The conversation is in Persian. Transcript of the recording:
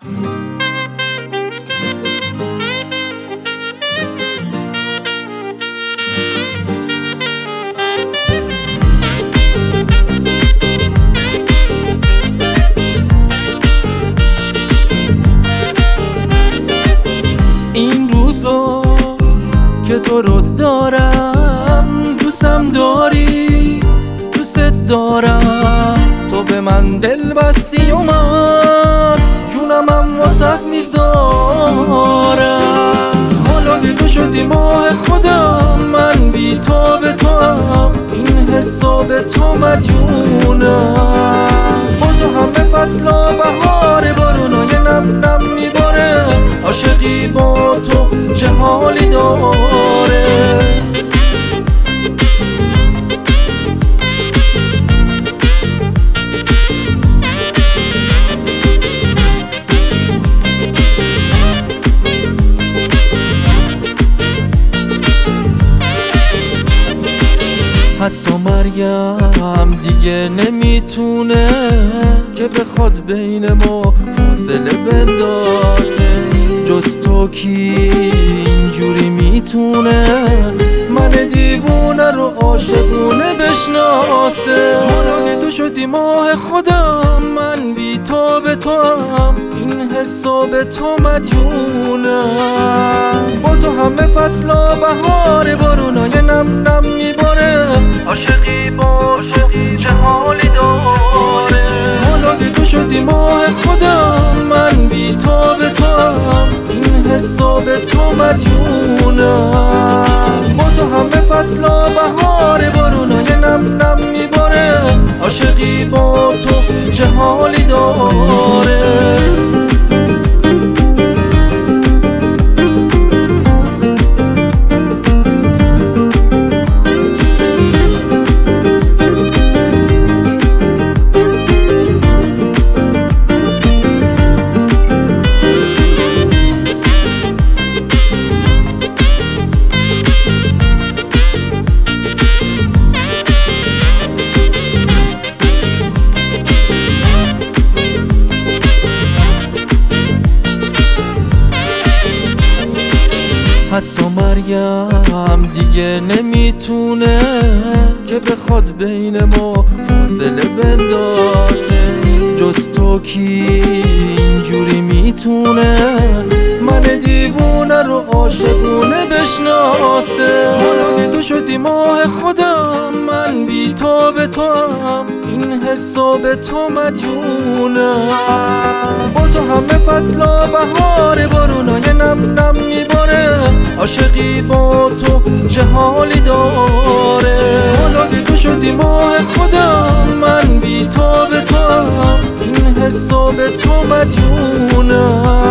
این روزا که تو رو دارم دوستم داری، دوست دارم. تو به من دل بستی و من جونمم واسه میذارم. حالا که تو شدی ماه خودم، من بی تو به تو هم این حسا به تو مدیونم. با تو همه فصلا بهار بارونای نم نم میباره، عاشقی با تو چه حالی داره. حتی مریم دیگه نمیتونه که بخواد بین ما فاصله بندازه. جز تو کی اینجوری میتونه من دیوونه رو عاشقونه بشناسه. حالا که تو شدی ماه خودم، من بی تو به تو هم این حسا به تو مدیونم. با تو همه فصلا بهار بارونای نم نم میباره، عاشقی با چه حالی داره. حالا که تو شدی ماه خودم، من بی تو به تو هم این حسا به تو مدیونم. با تو همه فصلا بهار بارونای نم نم میباره، عاشقی با تو چه حالی داره. حتی مریم دیگه نمیتونه که بخواد بین ما فاصله بندازه. جز تو کی اینجوری میتونه من دیوونه رو عاشقونه بشناسه. حالا که تو شدی ماه خودم، من بی تو به تو هم این حسا به تو مدیونم. با تو همه فصلا بهار بارونای نم نم میباره، عاشقی با تو چه حالی داره. حالا که تو شدی ماه خودم، من بی تو به تو هم این حسا به تو مدیونم.